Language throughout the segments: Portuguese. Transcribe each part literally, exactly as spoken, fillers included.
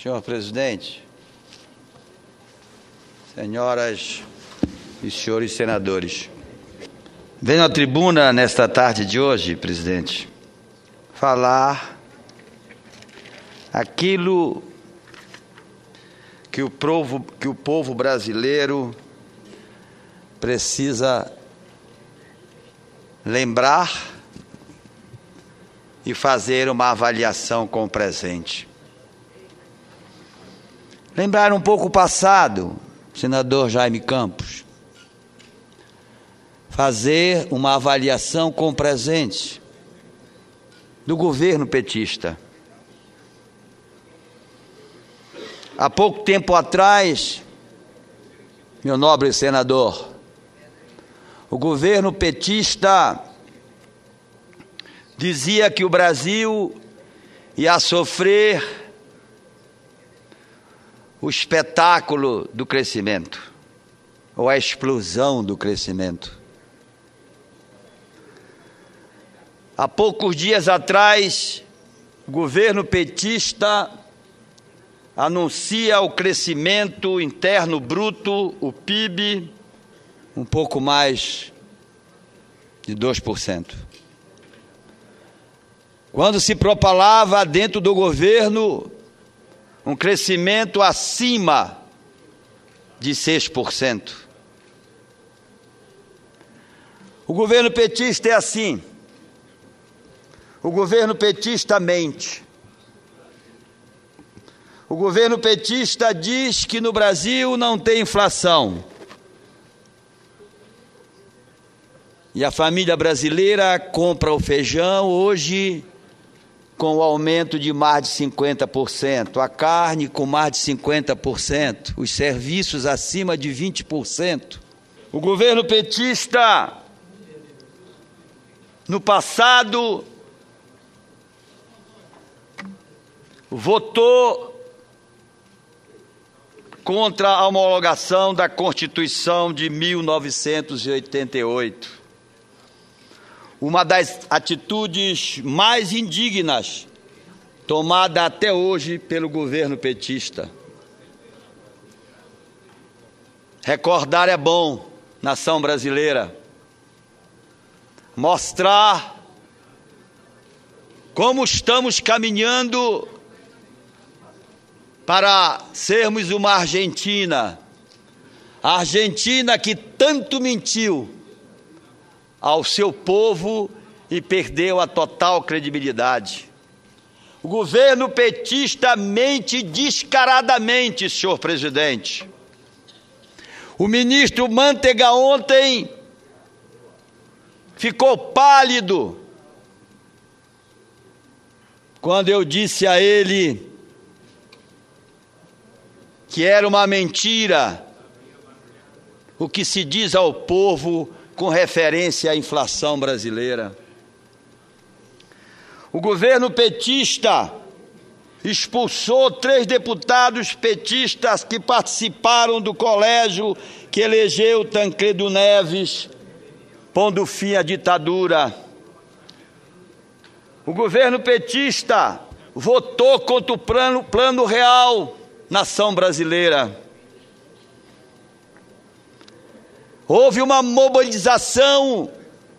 Senhor presidente, senhoras e senhores senadores, venho à tribuna nesta tarde de hoje, presidente, falar aquilo que o povo, que o povo brasileiro precisa lembrar e fazer uma avaliação com o presente. Lembrar um pouco o passado, senador Jaime Campos. Fazer uma avaliação com o presente do governo petista. Há pouco tempo atrás, meu nobre senador, o governo petista dizia que o Brasil ia sofrer o espetáculo do crescimento, ou a explosão do crescimento. Há poucos dias atrás, o governo petista anuncia o crescimento interno bruto, o P I B, um pouco mais de dois por cento. Quando se propalava dentro do governo um crescimento acima de seis por cento. O governo petista é assim. O governo petista mente. O governo petista diz que no Brasil não tem inflação. E a família brasileira compra o feijão hoje com o aumento de mais de cinquenta por cento, a carne com mais de cinquenta por cento, os serviços acima de vinte por cento. O governo petista, no passado, votou contra a homologação da Constituição de mil novecentos e oitenta e oito. Uma das atitudes mais indignas tomada até hoje pelo governo petista. Recordar é bom, nação brasileira. Mostrar como estamos caminhando para sermos uma Argentina. A Argentina que tanto mentiu ao seu povo e perdeu a total credibilidade. O governo petista mente descaradamente, senhor presidente. O ministro Manteiga ontem ficou pálido quando eu disse a ele que era uma mentira o que se diz ao povo com referência à inflação brasileira. O governo petista expulsou três deputados petistas que participaram do colégio que elegeu Tancredo Neves, pondo fim à ditadura. O governo petista votou contra o plano, plano real, nação brasileira. Houve uma mobilização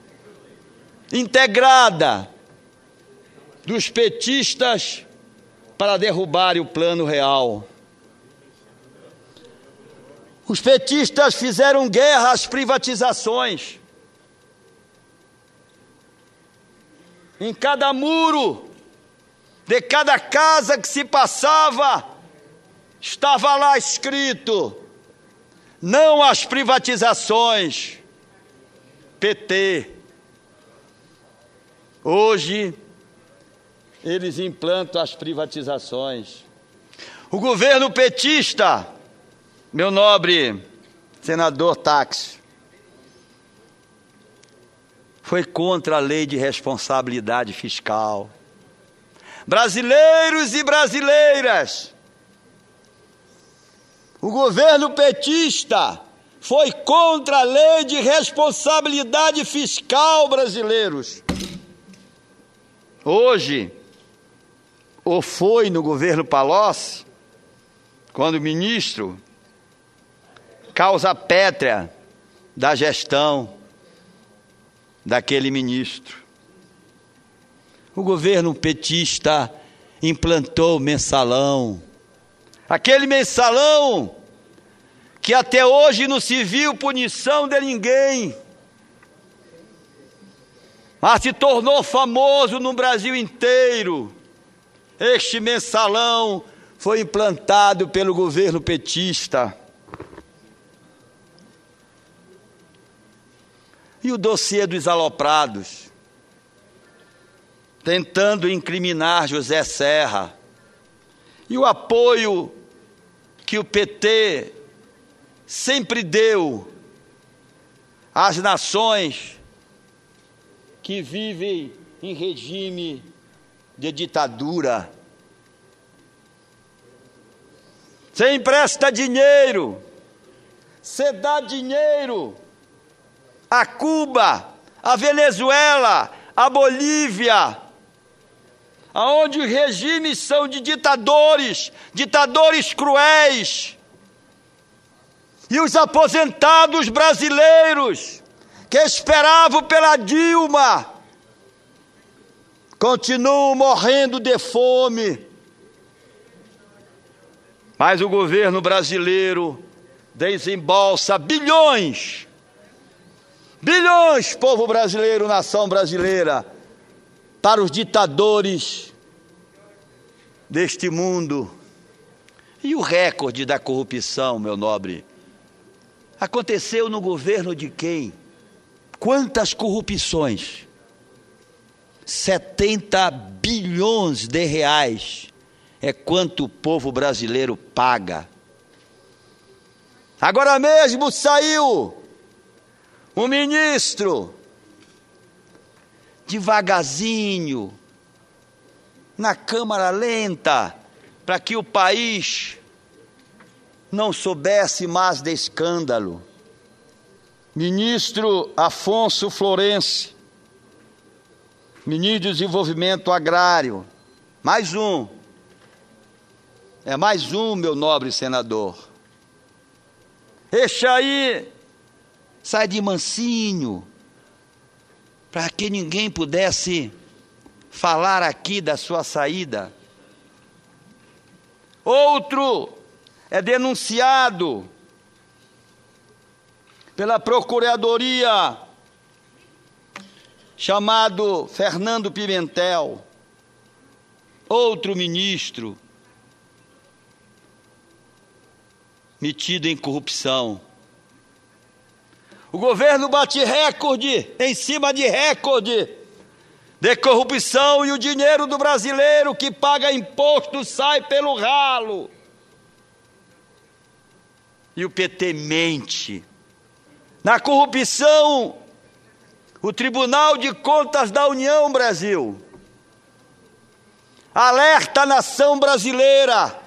integrada dos petistas para derrubarem o plano real. Os petistas fizeram guerra às privatizações. Em cada muro de cada casa que se passava, estava lá escrito: não às privatizações, P T. Hoje, eles implantam as privatizações. O governo petista, meu nobre senador Táxi, foi contra a lei de responsabilidade fiscal. Brasileiros e brasileiras, o governo petista foi contra a lei de responsabilidade fiscal, brasileiros. Hoje, ou foi no governo Palocci, quando o ministro, causa pétrea da gestão daquele ministro. O governo petista implantou o mensalão. Aquele mensalão que até hoje não se viu punição de ninguém, mas se tornou famoso no Brasil inteiro. Este mensalão foi implantado pelo governo petista. E o dossiê dos aloprados, tentando incriminar José Serra, e o apoio que o P T sempre deu às nações que vivem em regime de ditadura. Você empresta dinheiro, você dá dinheiro a Cuba, a Venezuela, a Bolívia, aonde os regimes são de ditadores, ditadores cruéis. E os aposentados brasileiros que esperavam pela Dilma continuam morrendo de fome. Mas o governo brasileiro desembolsa bilhões, bilhões, povo brasileiro, nação brasileira, para os ditadores deste mundo. E o recorde da corrupção, meu nobre, aconteceu no governo de quem? Quantas corrupções? setenta bilhões de reais é quanto o povo brasileiro paga. Agora mesmo saiu um ministro, devagarzinho, na câmara lenta, para que o país não soubesse mais de escândalo. Ministro Afonso Florencio, ministro do Desenvolvimento Agrário, mais um, é mais um, meu nobre senador. Este aí sai de mansinho, para que ninguém pudesse falar aqui da sua saída. Outro é denunciado pela Procuradoria, chamado Fernando Pimentel, outro ministro metido em corrupção. O governo bate recorde em cima de recorde de corrupção, e o dinheiro do brasileiro que paga imposto sai pelo ralo. E o P T mente. Na corrupção, o Tribunal de Contas da União Brasil alerta a nação brasileira,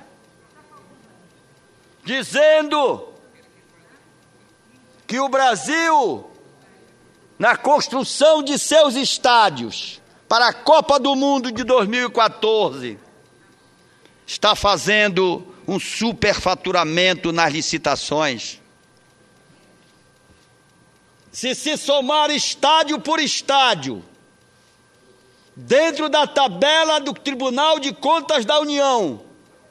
dizendo que o Brasil, na construção de seus estádios para a Copa do Mundo de dois mil e quatorze, está fazendo um superfaturamento nas licitações. Se se somar estádio por estádio, dentro da tabela do Tribunal de Contas da União,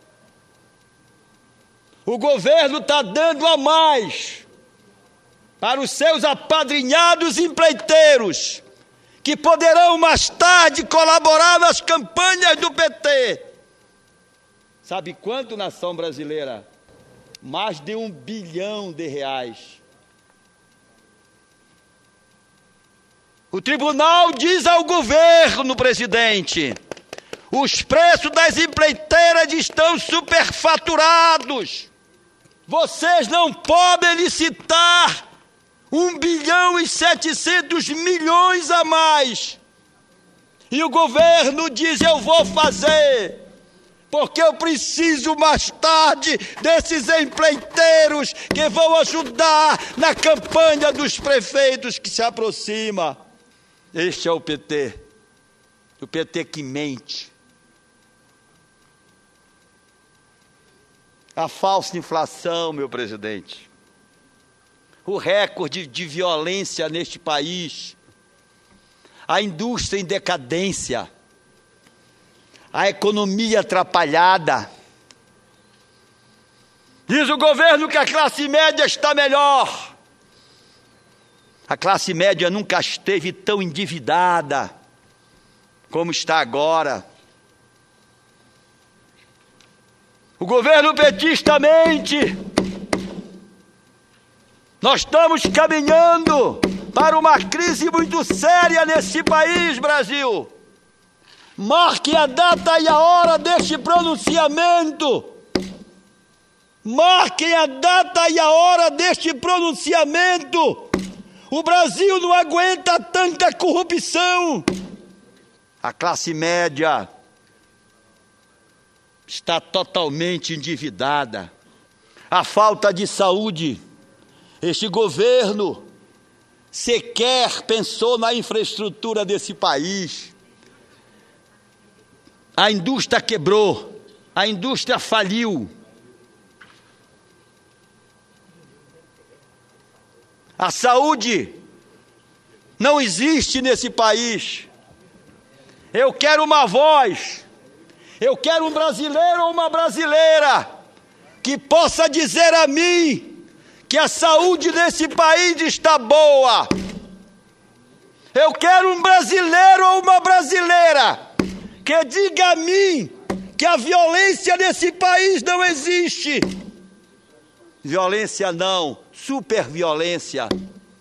o governo está dando a mais para os seus apadrinhados empreiteiros, que poderão mais tarde colaborar nas campanhas do P T. Sabe quanto, nação brasileira? Mais de um bilhão de reais. O tribunal diz ao governo, presidente, os preços das empreiteiras estão superfaturados. Vocês não podem licitar um bilhão e setecentos milhões a mais. E o governo diz, eu vou fazer, porque eu preciso mais tarde desses empreiteiros que vão ajudar na campanha dos prefeitos que se aproxima. Este é o P T, o P T que mente. A falsa inflação, meu presidente. O recorde de violência neste país. A indústria em decadência. A economia atrapalhada. Diz o governo que a classe média está melhor. A classe média nunca esteve tão endividada como está agora. O governo petista mente. Nós estamos caminhando para uma crise muito séria nesse país, Brasil. Marque a data e a hora deste pronunciamento. Marquem a data e a hora deste pronunciamento. O Brasil não aguenta tanta corrupção. A classe média está totalmente endividada. A falta de saúde. Este governo sequer pensou na infraestrutura desse país. A indústria quebrou. A indústria faliu. A saúde não existe nesse país. Eu quero uma voz. Eu quero um brasileiro ou uma brasileira que possa dizer a mim que a saúde desse país está boa. Eu quero um brasileiro ou uma brasileira que diga a mim que a violência nesse país não existe. Violência não, superviolência.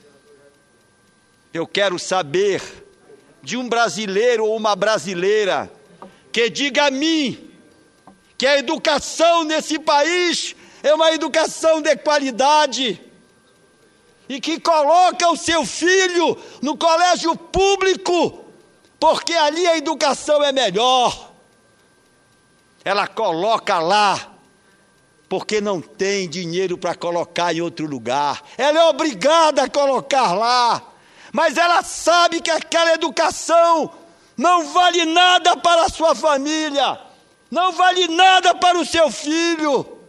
Eu quero saber de um brasileiro ou uma brasileira que diga a mim que a educação nesse país é uma educação de qualidade e que coloca o seu filho no colégio público, porque ali a educação é melhor. Ela coloca lá porque não tem dinheiro para colocar em outro lugar. Ela é obrigada a colocar lá, mas ela sabe que aquela educação não vale nada para a sua família, não vale nada para o seu filho.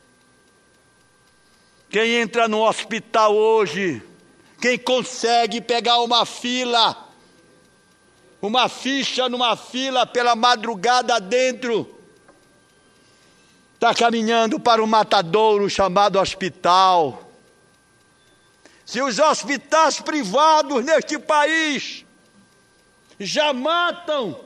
Quem entra no hospital hoje, quem consegue pegar uma fila, uma ficha numa fila pela madrugada dentro, está caminhando para um matadouro chamado hospital. Se os hospitais privados neste país já matam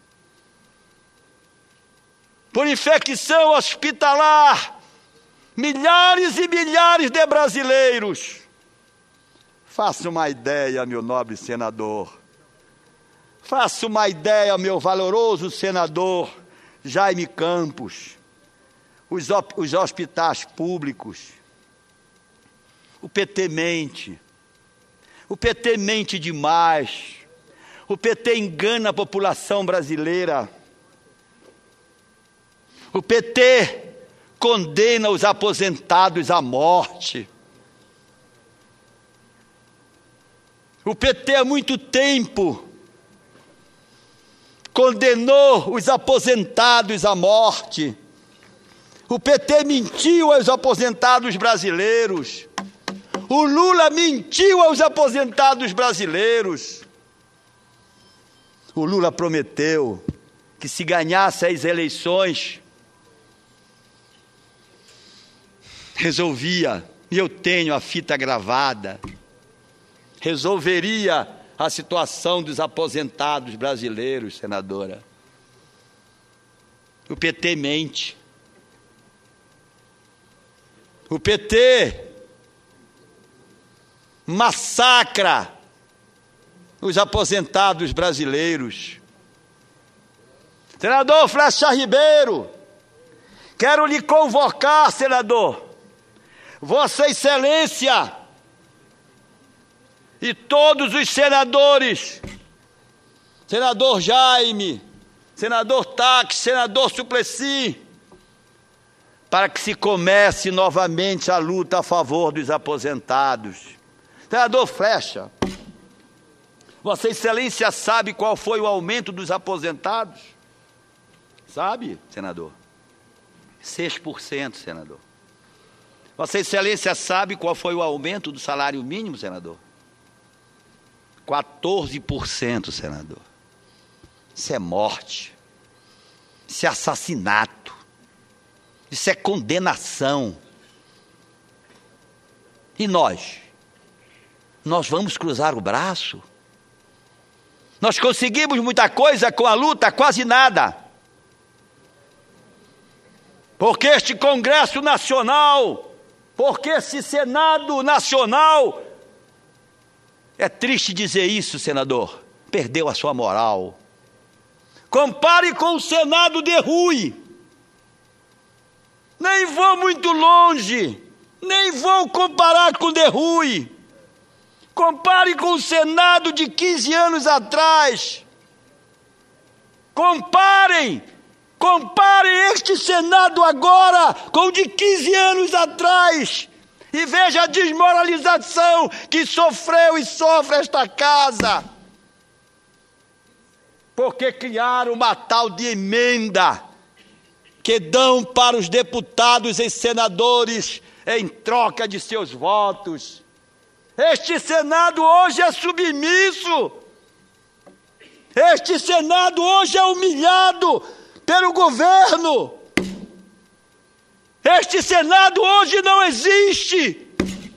por infecção hospitalar milhares e milhares de brasileiros, faça uma ideia, meu nobre senador. Faça uma ideia, meu valoroso senador Jaime Campos. Os, os hospitais públicos. O P T mente. O P T mente demais. O P T engana a população brasileira. O P T condena os aposentados à morte. O P T há muito tempo condenou os aposentados à morte. O P T mentiu aos aposentados brasileiros. O Lula mentiu aos aposentados brasileiros. O Lula prometeu que se ganhasse as eleições, resolvia, e eu tenho a fita gravada, resolveria a situação dos aposentados brasileiros, senadora. O P T mente. O P T massacra os aposentados brasileiros. Senador Flecha Ribeiro, quero lhe convocar, senador, Vossa Excelência e todos os senadores, senador Jaime, senador Taques, senador Suplicy, para que se comece novamente a luta a favor dos aposentados. Senador Flecha, Vossa Excelência sabe qual foi o aumento dos aposentados? Sabe, senador? seis por cento, senador. Vossa Excelência sabe qual foi o aumento do salário mínimo, senador? quatorze por cento, senador. Isso é morte. Isso é assassinato. Isso é condenação. E nós? Nós vamos cruzar o braço? Nós conseguimos muita coisa com a luta, quase nada. Porque este Congresso Nacional, porque esse Senado Nacional, é triste dizer isso, senador, perdeu a sua moral. Compare com o Senado de Rui. Nem vou muito longe, nem vou comparar com o de Rui. Compare com o Senado de quinze anos atrás. Comparem, comparem este Senado agora com o de quinze anos atrás. E veja a desmoralização que sofreu e sofre esta casa. Porque criaram uma tal de emenda que dão para os deputados e senadores em troca de seus votos. Este Senado hoje é submisso. Este Senado hoje é humilhado pelo governo. Este Senado hoje não existe.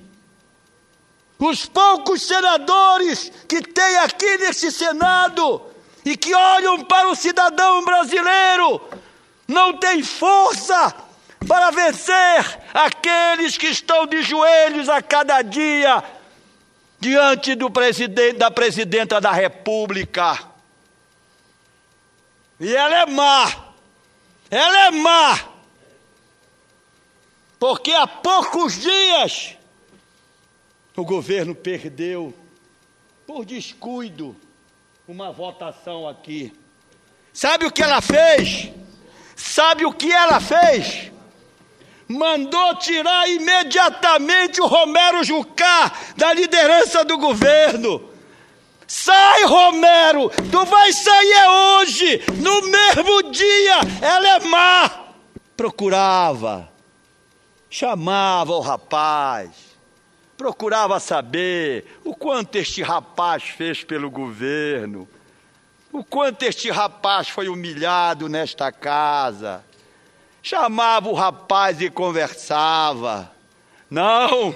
Os poucos senadores que tem aqui nesse Senado e que olham para o cidadão brasileiro não têm força para vencer aqueles que estão de joelhos a cada dia diante do presidente, da presidenta da República. E ela é má. Ela é má. Porque há poucos dias o governo perdeu, por descuido, uma votação aqui. Sabe o que ela fez? Sabe o que ela fez? Mandou tirar imediatamente o Romero Jucá da liderança do governo. Sai, Romero! Tu vai sair hoje! No mesmo dia! Ela é má! Procurava, chamava o rapaz, procurava saber o quanto este rapaz fez pelo governo, o quanto este rapaz foi humilhado nesta casa. Chamava o rapaz e conversava. Não,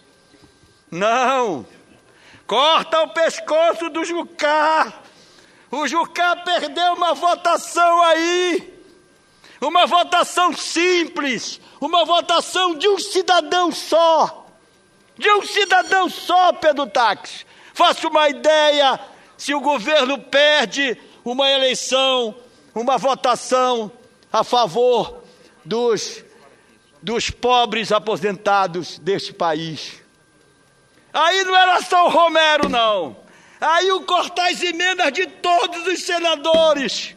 não, corta o pescoço do Jucá. O Jucá perdeu uma votação aí, uma votação simples, uma votação de um cidadão só, de um cidadão só, Pedro Táxi. Faça uma ideia, se o governo perde uma eleição, uma votação a favor dos, dos pobres aposentados deste país. Aí não era só o Romero, não. Aí o cortar as emendas de todos os senadores.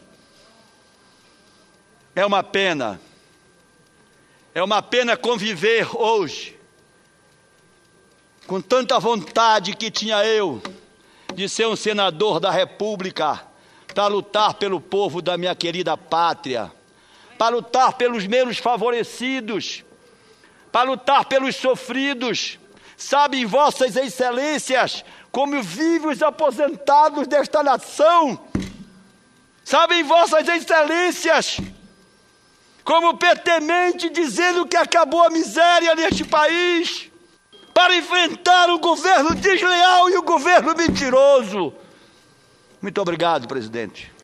É uma pena. É uma pena conviver hoje com tanta vontade que tinha eu de ser um senador da República para lutar pelo povo da minha querida pátria, para lutar pelos menos favorecidos, para lutar pelos sofridos. Sabem vossas excelências como vivem os aposentados desta nação? Sabem vossas excelências como P T mente dizendo que acabou a miséria neste país, para enfrentar o governo desleal e o governo mentiroso? Muito obrigado, presidente.